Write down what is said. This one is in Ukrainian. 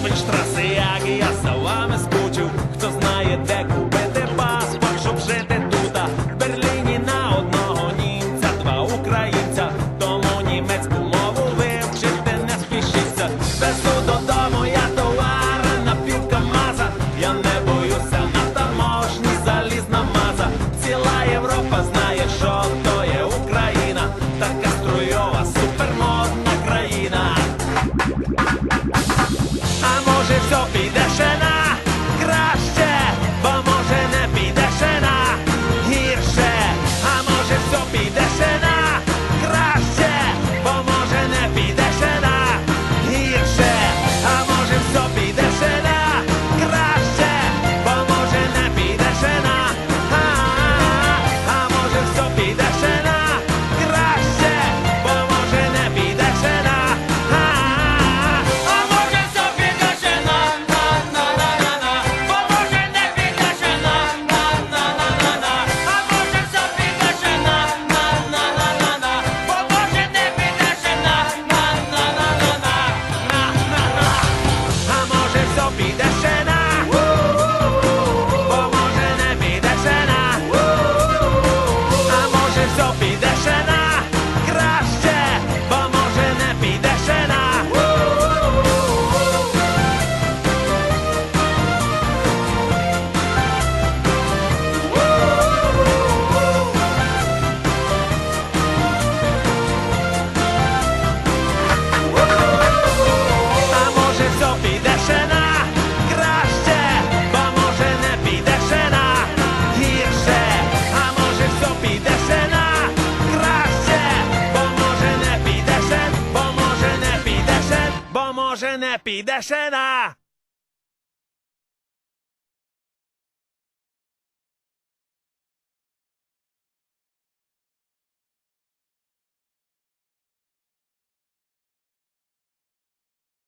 Космічтраси, як і я за вами скучив. Хто знає, де купити паспорт, щоб жити тута. В Берліні на одного німця, два українця. Тому німецьку мову вивчити не спішіться. Везу додому я товари на півКамаза. Я не боюся на таможні, залізна маза. Ціла Європа знає, що то є Україна. Така струйова, супермодна країна. А може все піде ще на краще, бо може не піде ще на гірше. А може все піде ще на краще, бо може не піде ще на гірше. А може все піде ще на краще, бо може не піде ще на а може все піде ще на краще, бо може не піде ще на Бо може не піде ще на